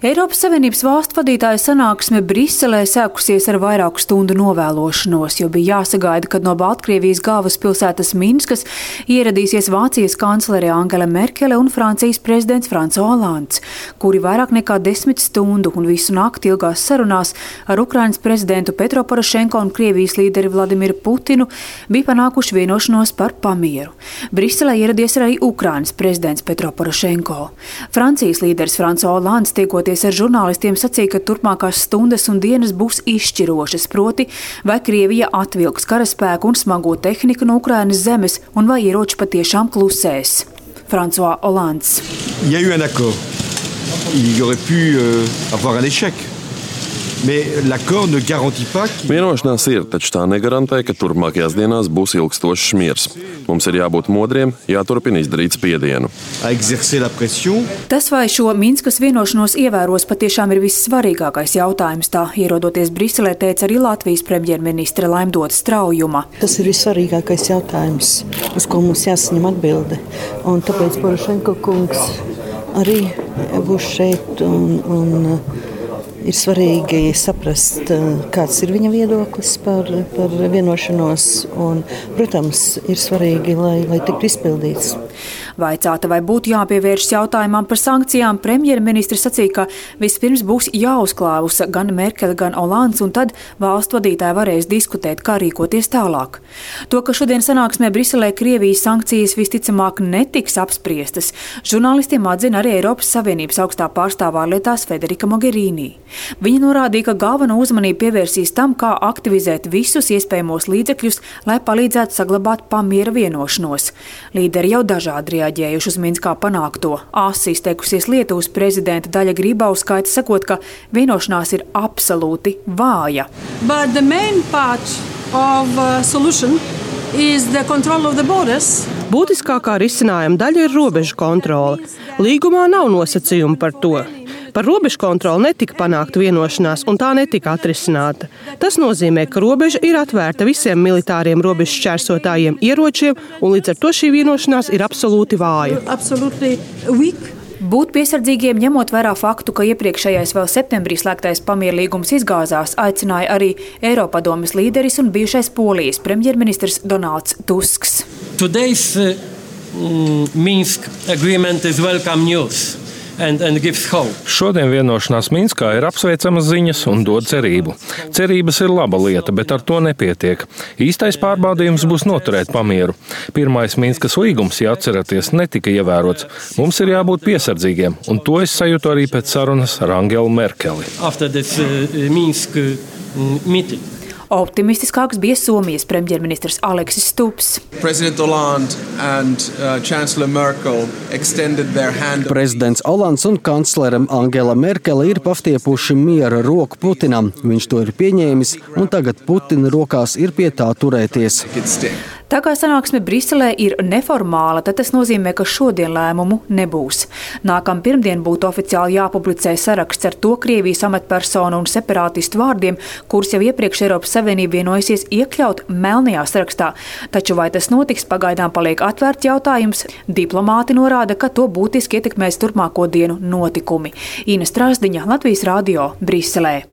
Eiropas Savienības valstu vadītāju sanāksme Briselē sākusies ar vairāku stundu novēlošanos, jo bija jāsagaida, kad no Baltkrievijas galvaspilsētas Minskas ieradīsies Vācijas kanclere Angela Merkele un Francijas prezidents François Hollands, kuri vairāk nekā 10 stundu un visu nakti ilgās sarunās ar Ukrainas prezidentu Petro Porošenko un Krievijas līderi Vladimiru Putinu bija panākuši vienošanos par pamieru. Briselē ieradies arī Ukrainas prezidents Petro Porošenko. Francijas līderis François Hollands tiekoties ar žurnālistiem sacīja, ka turpmākās stundas un dienas būs izšķirošas, proti, vai Krievija atvilks karaspēku un smago tehniku no Ukrainas zemes un vai ieroči patiešām klusēs. François Hollands. Il y a eu un accord. Il y aurait pu avoir un échec. Vienošanās ir, taču tā negarantē, ka turpmākajās dienās būs ilgstošs miers. Mums ir jābūt modriem, jāturpina izdarīt spiedienu. Tas, vai šo Minskas vienošanos ievēros, patiešām ir vissvarīgākais jautājums, tā ierodoties Briselē, teica arī Latvijas premjerministre Laimdota Straujuma. Tas ir vissvarīgākais jautājums, uz ko mums jāsaņem atbilde. Un tāpēc Porošenko kungs arī būs šeit un ir svarīgi saprast, kāds ir viņa viedoklis par vienošanos un, protams, ir svarīgi, lai tiktu izpildīts. Vaicāta, vai būtu jāpievēršas jautājumam par sankcijām, premjerministrs sacīja, ka vispirms būs jāuzklausa gan Merkele, gan Hollands, un tad valstu vadītāji varēs diskutēt, kā rīkoties tālāk. To, ka šodien sanāksmē Briselē Krievijas sankcijas visticamāk netiks apspriestas, žurnālistiem atzina arī Eiropas Savienības augstā pārstāvā ārlietās Federika Mogherini. Viņa norādīja, ka galveno uzmanību pievērsīs tam, kā aktivizēt visus iespējamos līdzekļus, lai palīdzētu saglabāt pamiera vienošanos. Līderi jau dažādi reaģējuši uz Minskā panākto. Asi izteikusies Lietuvas prezidenta Daļa Grybauskaite, sakot, ka vienošanās ir absolūti vāja. But the main part of solution is the control of the borders. Būtiskākā risinājuma daļa ir robežu kontrole. Līgumā nav nosacījumu par to. Par robežu kontroli netika panākta vienošanās, un tā netika atrisināta. Tas nozīmē, ka robeža ir atvērta visiem militāriem robežu šķērsotājiem ieročiem, un līdz ar to šī vienošanās ir absolūti vāja. Būt piesardzīgiem, ņemot vērā faktu, ka iepriekšējais vēl septembrī slēgtais pamierlīgums izgāzās, aicināja arī Eiropadomes līderis un bijušais Polijas premjerministrs Donalds Tusks. Today's Minsk agreement is welcome news. Šodien vienošanās Minskā ir apsveicamas ziņas un dod cerību. Cerības ir laba lieta, bet ar to nepietiek. Īstais pārbaudījums būs noturēt pamieru. Pirmais Minskas līgums, ja atceraties, netika ievērots. Mums ir jābūt piesardzīgiem, un to es sajūtu arī pēc sarunas ar Angelu Merkeli. Optimistiskāks bija Somijas premjerministrs Aleksis Stubbs. Prezidents Hollands un kanclere Angela Merkele ir pastiepuši miera roku Putinam. Viņš to ir pieņēmis, un tagad Putina rokās ir pie tā turēties. Tā kā sanāksme Briselē ir neformāla, tad tas nozīmē, ka šodien lēmumu nebūs. Nākamā pirmdien būtu oficiāli jāpublicē saraksts ar to Krievijas amatpersonu un separātistu vārdiem, kurus jau iepriekš Eiropas Savienība vienojusies iekļaut melnajā sarakstā. Taču vai tas notiks, pagaidām paliek atvērts jautājums. Diplomāti norāda, ka to būtiski ietekmēs turpmāko dienu notikumi. Ina Strasdiņa, Latvijas radio, Briselē.